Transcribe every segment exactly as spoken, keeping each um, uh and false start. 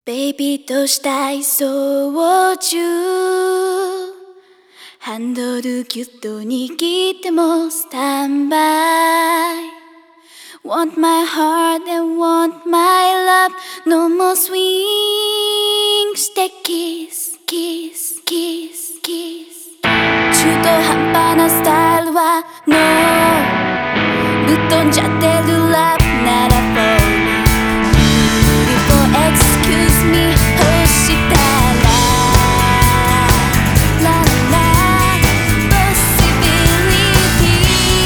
ベイビーとしたい操縦ハンドルギュッと握ってもスタンバイ Want my heart and want my love No more swings Take kiss, kiss, kiss, kiss 中途半端なスタイルは No ぶっ飛んじゃってるラブなら Excuse me 欲したら La la possibility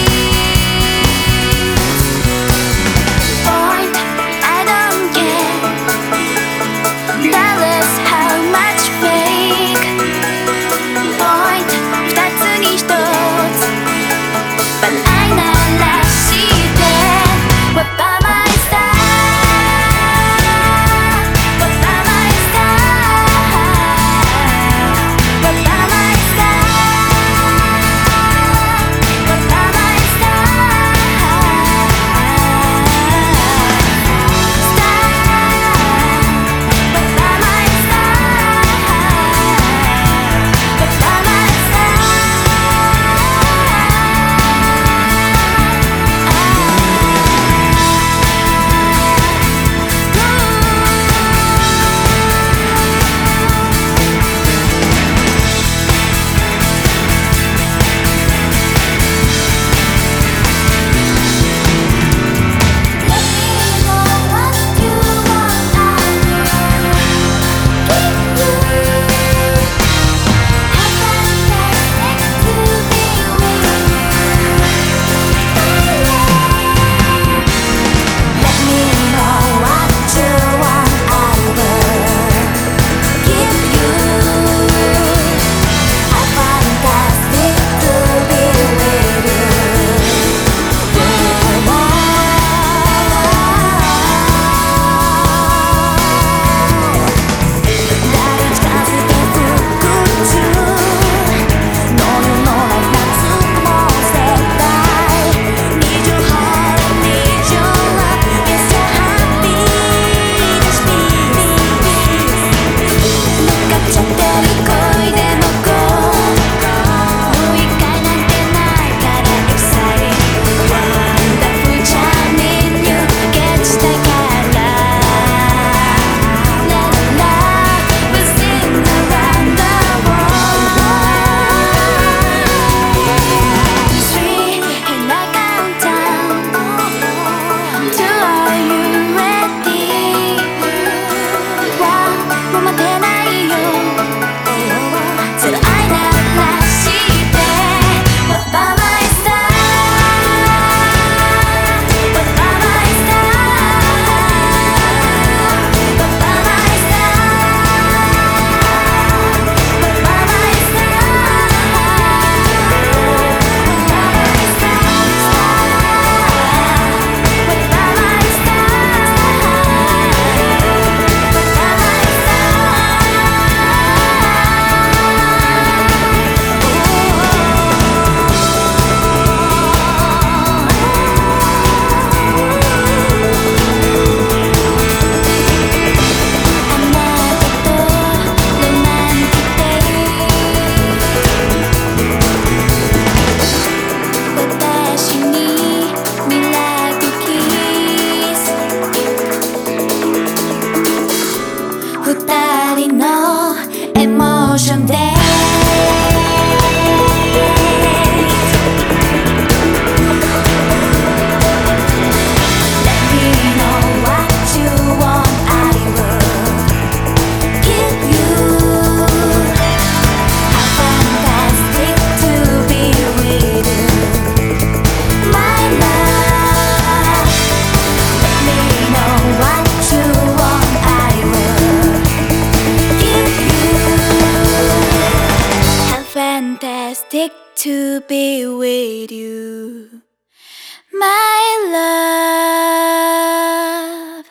Point I don't care Dollars how much fake Point 二つに一つ But I ならして What about my style二人のエモーションで Let me know what you want I will give you How fantastic to be with you My love Let me know what you want I will Fantastic to be with you, my love.